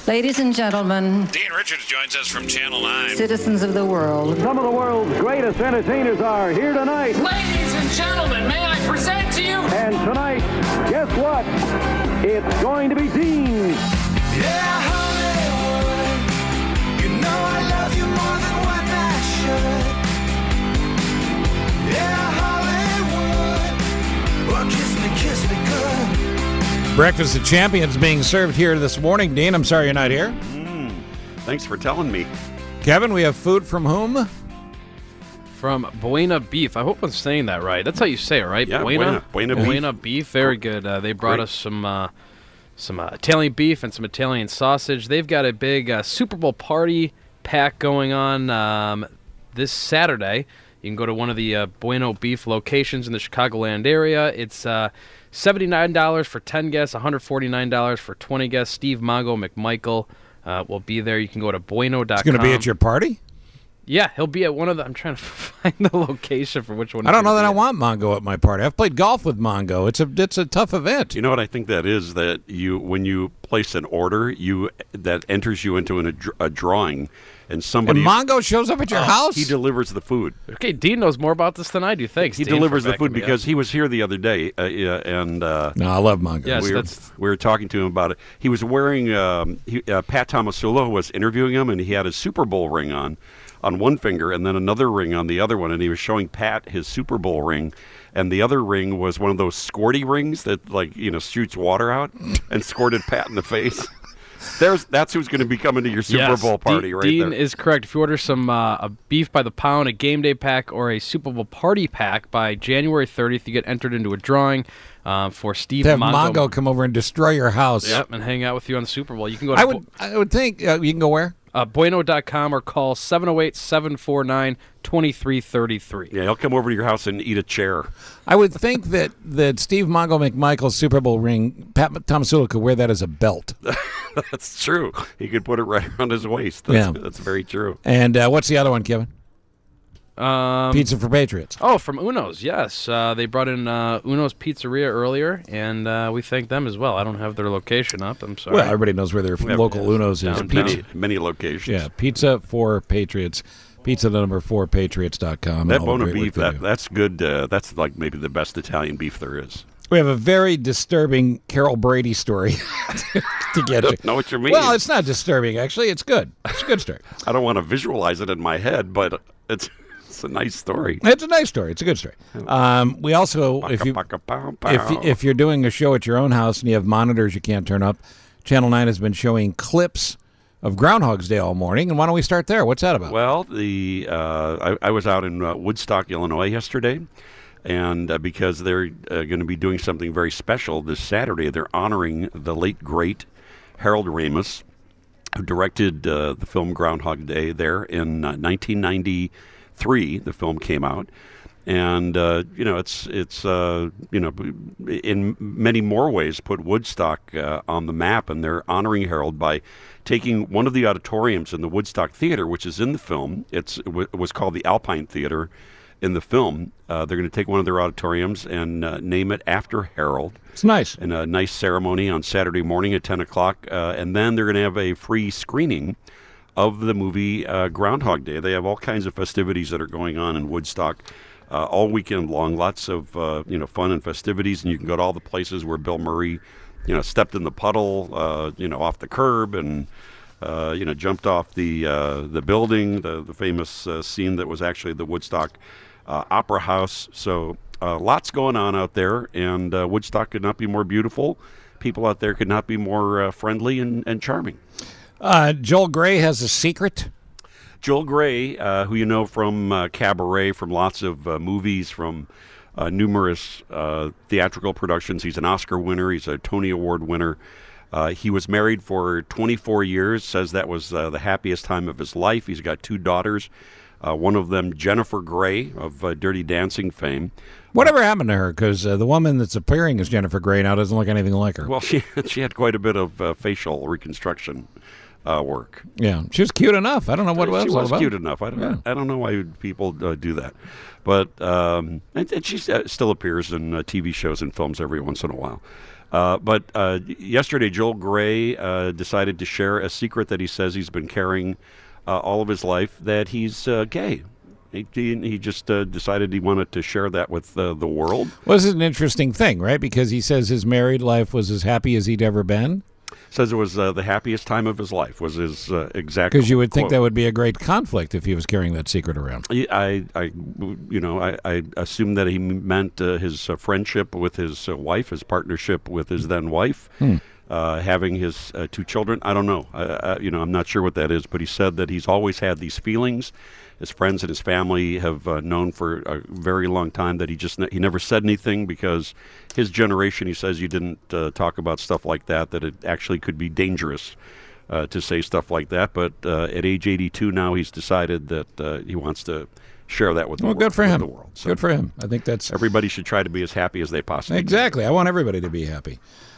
Ladies and gentlemen, Dean Richards joins us from Channel 9. citizens of the world, Some of the world's greatest entertainers are here tonight. Ladies and gentlemen, may I present to you? And tonight, guess what? It's going to be Dean. Yeah, Hollywood, you know I love you more than what I should. Yeah, Hollywood, well, kiss me good. Breakfast of Champions being served here this morning. Dean, I'm sorry you're not here. Thanks for telling me. Kevin, we have food from whom? From Buena Beef. I hope I'm saying that right. That's how you say it, right? Yeah, Buena Buena Beef. Beef. Very good. They brought us some Italian beef and some Italian sausage. They've got a big Super Bowl party pack going on this Saturday. You can go to one of the Buena Beef locations in the Chicagoland area. It's $79 for 10 guests, $149 for 20 guests. Steve Mongo McMichael will be there. You can go to bueno.com. It's going to be at your party? Yeah, he'll be at one of the... I'm trying to find the location for which one. I don't know that I want Mongo at my party. I've played golf with Mongo. It's a tough event. You know what I think that is? That when you place an order, that enters you into a drawing, and somebody... And Mongo shows up at your house? He delivers the food. Okay, Dean knows more about this than I do. Thanks, He Dean, delivers for the food backing me because up. he was here the other day, and... No, I love Mongo. Yes, we were talking to him about it. He was wearing... Pat Tomasulo was interviewing him, and he had his Super Bowl ring on one finger and then another ring on the other one, and he was showing Pat his Super Bowl ring, and the other ring was one of those squirty rings that shoots water out, and squirted Pat in the face. That's who's going to be coming to your Super Bowl party right Dean there. is correct. If you order some a beef by the pound, a game day pack, or a Super Bowl party pack by January 30th, you get entered into a drawing for Steve To have Mongo. Mongo come over and destroy your house. Yep, and hang out with you on the Super Bowl. You can go to I would think you can go where? bueno.com or call 708-749-2333. Yeah, he'll come over to your house and eat a chair. I would think that Steve Mongo McMichael's Super Bowl ring, Pat Tomasulo could wear that as a belt. That's true. He could put it right around his waist. That's very true. And what's the other one, Kevin? Pizza for Patriots. Oh, from Uno's, yes. They brought in Uno's Pizzeria earlier, and we thank them as well. I don't have their location up. I'm sorry. Well, everybody knows where their local Uno's is. Many locations. Yeah, Pizza for Patriots. Pizza the number 4 Patriots.com. That Buona Beef, that's good. That's like maybe the best Italian beef there is. We have a very disturbing Carol Brady story to get I to. don't know what you mean. Well, it's not disturbing, actually. It's good. It's a good story. I don't want to visualize it in my head, but it's a nice story. It's a nice story. It's a good story. We also, if you're doing a show at your own house and you have monitors you can't turn up, Channel 9 has been showing clips of Groundhog's Day all morning. And why don't we start there? What's that about? Well, I was out in Woodstock, Illinois yesterday, and because they're going to be doing something very special this Saturday, they're honoring the late, great Harold Ramis, who directed the film Groundhog Day there in 1993. The film came out, and it's in many more ways put Woodstock on the map, and they're honoring Harold by taking one of the auditoriums in the Woodstock Theater, which is in the film. It was called the Alpine Theater in the film. They're going to take one of their auditoriums and name it after Harold. It's nice. And a nice ceremony on Saturday morning at 10 o'clock, and then they're going to have a free screening of the movie Groundhog Day. They have all kinds of festivities that are going on in Woodstock all weekend long. Lots of fun and festivities, and you can go to all the places where Bill Murray, stepped in the puddle, off the curb, and jumped off the building. The famous scene that was actually the Woodstock Opera House. So lots going on out there, and Woodstock could not be more beautiful. People out there could not be more friendly and charming. Joel Grey has a secret. Joel Grey, who you know from Cabaret, from lots of movies, from numerous theatrical productions. He's an Oscar winner. He's a Tony Award winner. He was married for 24 years, says that was the happiest time of his life. He's got 2 daughters, one of them Jennifer Grey of Dirty Dancing fame. Whatever happened to her? Because the woman that's appearing as Jennifer Grey now doesn't look anything like her. Well, she had quite a bit of facial reconstruction work. Yeah, she was cute enough. I don't know what it was. She was all about. cute enough. I don't know why people do that, but and she still appears in TV shows and films every once in a while. But yesterday, Joel Grey decided to share a secret that he says he's been carrying all of his life, that he's gay. He just decided he wanted to share that with the world. Well, this is an interesting thing, right? Because he says his married life was as happy as he'd ever been. Says it was the happiest time of his life, was his exact Because you would quote. think that would be a great conflict if he was carrying that secret around. I assume that he meant his friendship with his wife, his partnership with his then wife, having his 2 children. I don't know. I'm not sure what that is, but he said that he's always had these feelings. His friends and his family have known for a very long time that he never said anything, because his generation, he says, you didn't talk about stuff like that it actually could be dangerous to say stuff like that. But at age 82 now, he's decided that he wants to share that with the world. Well, good for him. The world. So good for him. I think that's... Everybody should try to be as happy as they possibly can. Exactly. I want everybody to be happy.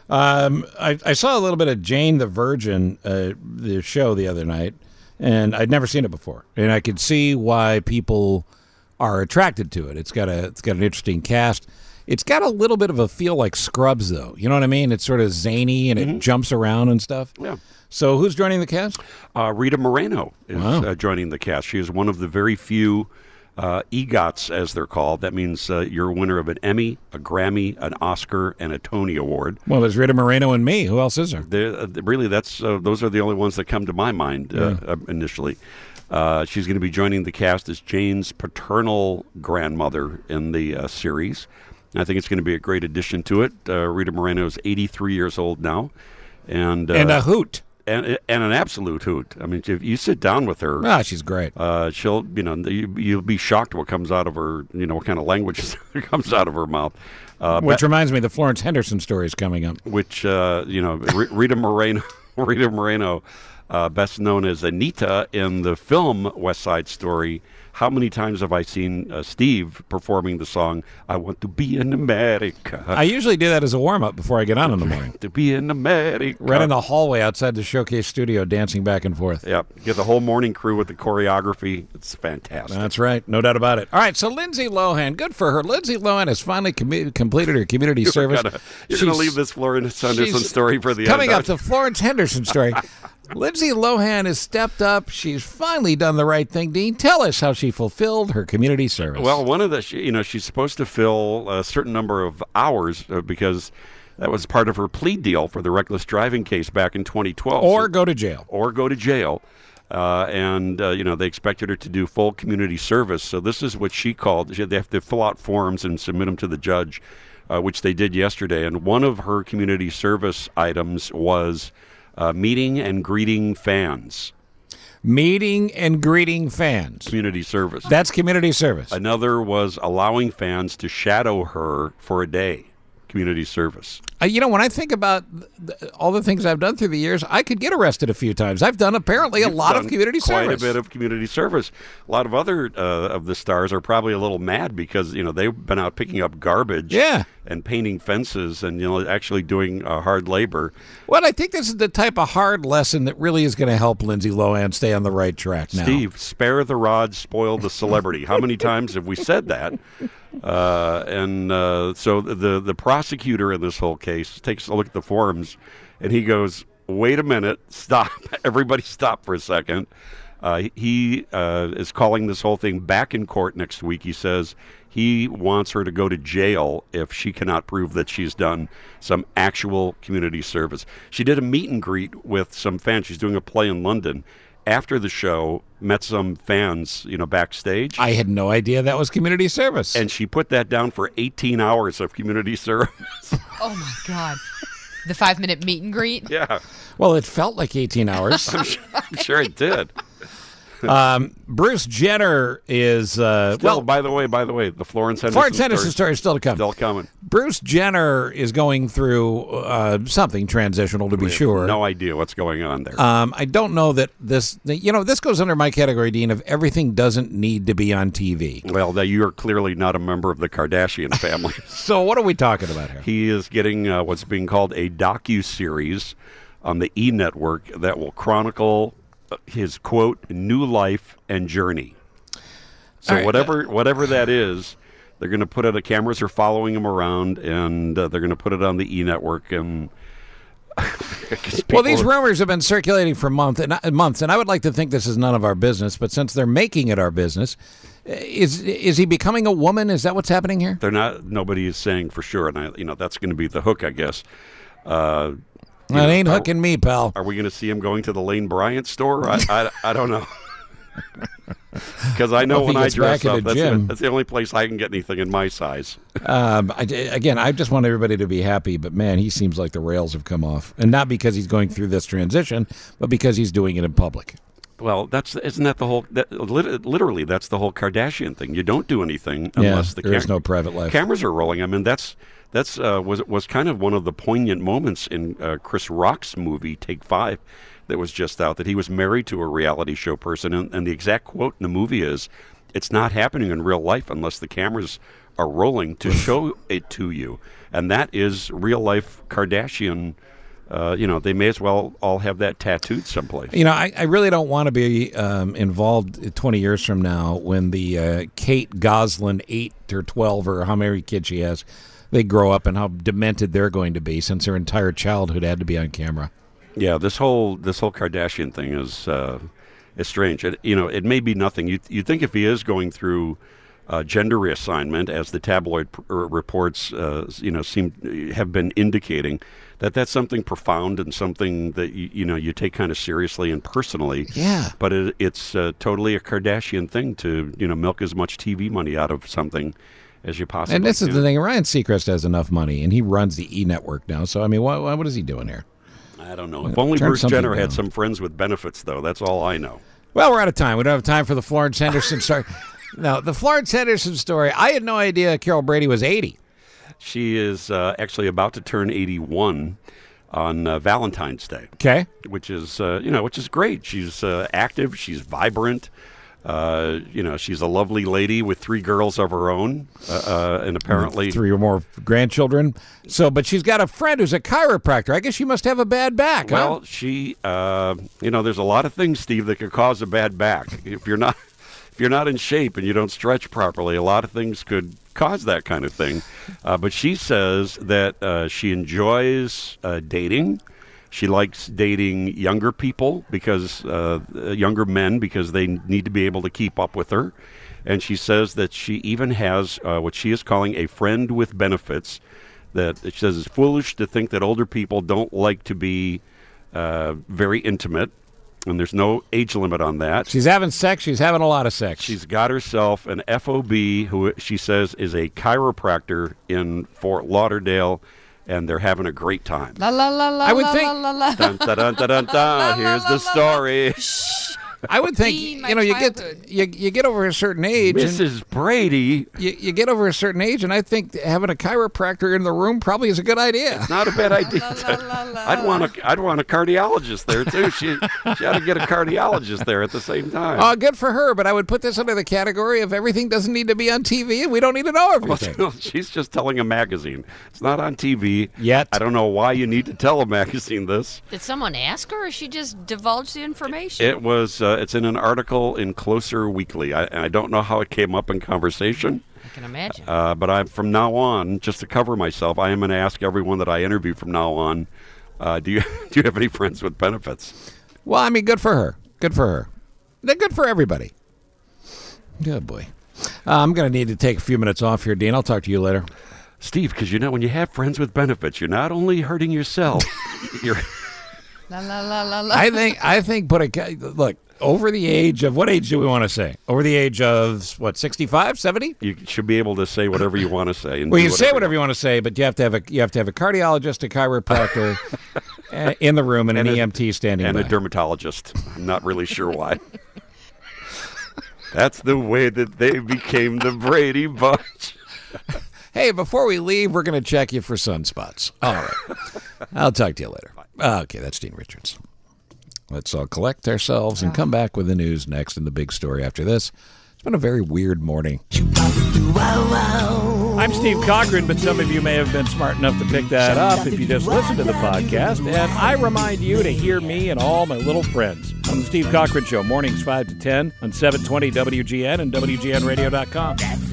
I saw a little bit of Jane the Virgin, the show the other night, and I'd never seen it before, and I could see why people are attracted to it. It's got an interesting cast. It's got a little bit of a feel like Scrubs, though. You know what I mean? It's sort of zany and it jumps around and stuff. Yeah. So who's joining the cast? Rita Moreno is joining the cast. She is one of the very few EGOTs, as they're called. That means you're a winner of an Emmy, a Grammy, an Oscar, and a Tony Award. Well, there's Rita Moreno and me. Who else is there? Really, those are the only ones that come to my mind initially. She's going to be joining the cast as Jane's paternal grandmother in the series. I think it's going to be a great addition to it. Rita Moreno is 83 years old now. And a hoot. And an absolute hoot. I mean, if you sit down with her, she's great. She'll, you'll be shocked what comes out of her. What kind of language comes out of her mouth. Which reminds me, the Florence Henderson story is coming up. Which Rita Moreno, best known as Anita in the film West Side Story. How many times have I seen Steve performing the song, I Want to Be in America? I usually do that as a warm-up before I get on in the morning. To be in America. Right in the hallway outside the Showcase studio, dancing back and forth. Yep. Get the whole morning crew with the choreography. It's fantastic. That's right. No doubt about it. All right, so Lindsay Lohan, good for her. Lindsay Lohan has finally completed her community service. You're going to leave this Florence Henderson story for the end. Coming up, the Florence Henderson story. Lindsay Lohan has stepped up. She's finally done the right thing. Dean, tell us how she fulfilled her community service. Well, one of the, she's supposed to fill a certain number of hours because that was part of her plea deal for the reckless driving case back in 2012. Or go to jail. And they expected her to do full community service. So this is what she called, they have to fill out forms and submit them to the judge, which they did yesterday. And one of her community service items was meeting and greeting fans. Meeting and greeting fans. Community service. That's community service. Another was allowing fans to shadow her for a day. Community service. When I think about all the things I've done through the years, I could get arrested a few times. I've done apparently a lot of community service. Quite a bit of community service. A lot of other of the stars are probably a little mad because they've been out picking up garbage, and painting fences, and actually doing hard labor. Well, I think this is the type of hard lesson that really is going to help Lindsay Lohan stay on the right track now. Steve, spare the rod, spoil the celebrity. How many times have we said that? So the prosecutor in this whole case takes a look at the forms, and he goes, wait a minute, stop. Everybody stop for a second. He is calling this whole thing back in court next week. He says he wants her to go to jail if she cannot prove that she's done some actual community service. She did a meet and greet with some fans. She's doing a play in London. After the show, met some fans, backstage. I had no idea that was community service. And she put that down for 18 hours of community service. Oh, my God. The 5-minute meet and greet? Yeah. Well, it felt like 18 hours. I'm sure it did. Bruce Jenner is by the way, the Florence Henderson story is still to come. Still coming. Bruce Jenner is going through something transitional, to be sure. No idea what's going on there. I don't know that this goes under my category, Dean, of everything doesn't need to be on TV. Well, you are clearly not a member of the Kardashian family. So what are we talking about here? He is getting what's being called a docu-series on the E! Network that will chronicle his, quote, new life and journey. So right. whatever that is, They're going to put it. The cameras are following him around, and they're going to put it on the E Network. And well, these rumors have been circulating for months, and I would like to think this is none of our business. But since they're making it our business, is he becoming a woman? Is that what's happening here? They're not. Nobody is saying for sure, and that's going to be the hook, I guess. It ain't hooking me, pal. Are we going to see him going to the Lane Bryant store? I don't know. Because I know when I dress up, that's the only place I can get anything in my size. I just want everybody to be happy, but man, he seems like the rails have come off. And not because he's going through this transition, but because he's doing it in public. Well, isn't that the whole, literally, that's the whole Kardashian thing. You don't do anything unless there's no private life. Cameras are rolling. I mean, was kind of one of the poignant moments in Chris Rock's movie, Take 5, that was just out, that he was married to a reality show person, and the exact quote in the movie is, "It's not happening in real life unless the cameras are rolling to show it to you." And that is real life Kardashian. They may as well all have that tattooed someplace. I really don't want to be involved 20 years from now when the Kate Goslin 8 or 12 or how many kids she has, they grow up and how demented they're going to be since their entire childhood had to be on camera. Yeah, this whole Kardashian thing is strange. It may be nothing. You think if he is going through gender reassignment, as the tabloid reports have been indicating, that's something profound and something that you take kind of seriously and personally. Yeah. But it's totally a Kardashian thing to milk as much TV money out of something as you possibly can. And this is the thing. Ryan Seacrest has enough money, and he runs the E Network now. So I mean, what is he doing here? I don't know. If only Bruce Jenner had some friends with benefits, though. That's all I know. Well, we're out of time. We don't have time for the Florence Henderson story. No, the Florence Henderson story. I had no idea Carol Brady was 80. She is actually about to turn 81 on Valentine's Day. Okay. Which is great. She's active. She's vibrant. She's a lovely lady with 3 girls of her own, and apparently 3 or more grandchildren. But she's got a friend who's a chiropractor. I guess she must have a bad back. Well, huh? She, there's a lot of things, Steve, that could cause a bad back. If you're not in shape and you don't stretch properly, a lot of things could cause that kind of thing. But she says that she enjoys dating. She likes dating younger people younger men because they need to be able to keep up with her. And she says that she even has what she is calling a friend with benefits, that she says is foolish to think that older people don't like to be very intimate. And there's no age limit on that. She's having sex. She's having a lot of sex. She's got herself an FOB who she says is a chiropractor in Fort Lauderdale, and they're having a great time. La la la la. I would think. Dun, dun, dun, dun, dun, dun. Here's the story. I would think, you get over a certain age. Mrs. Brady. You get over a certain age, and I think having a chiropractor in the room probably is a good idea. It's not a bad idea. I'd want a cardiologist there, too. She ought to get a cardiologist there at the same time. Good for her, but I would put this under the category of everything doesn't need to be on TV, and we don't need to know everything. Well, she's just telling a magazine. It's not on TV. Yet. I don't know why you need to tell a magazine this. Did someone ask her, or she just divulged the information? It was... it's in an article in Closer Weekly. I don't know how it came up in conversation. I can imagine. But from now on, just to cover myself, I am going to ask everyone that I interview from now on, do you have any friends with benefits? Well, I mean, good for her. Good for her. They're good for everybody. Good boy. I'm going to need to take a few minutes off here, Dean. I'll talk to you later. Steve, because when you have friends with benefits, you're not only hurting yourself, you're... La la la la la. I think look, over the age of, what age do we want to say? Over the age of, 65, 70? You should be able to say whatever you want to say. And well, you say whatever you want to say, but you have to have a cardiologist, a chiropractor in the room, and an EMT standing by. And by. A dermatologist. I'm not really sure why. That's the way that they became the Brady Bunch. Hey, before we leave, we're going to check you for sunspots. All right. I'll talk to you later. Okay, that's Dean Richards. Let's all collect ourselves and come back with the news next and the big story after this. It's been a very weird morning. I'm Steve Cochran, but some of you may have been smart enough to pick that up if you just listen to the podcast. And I remind you to hear me and all my little friends on the Steve Cochran Show, mornings 5 to 10 on 720 WGN and WGNradio.com.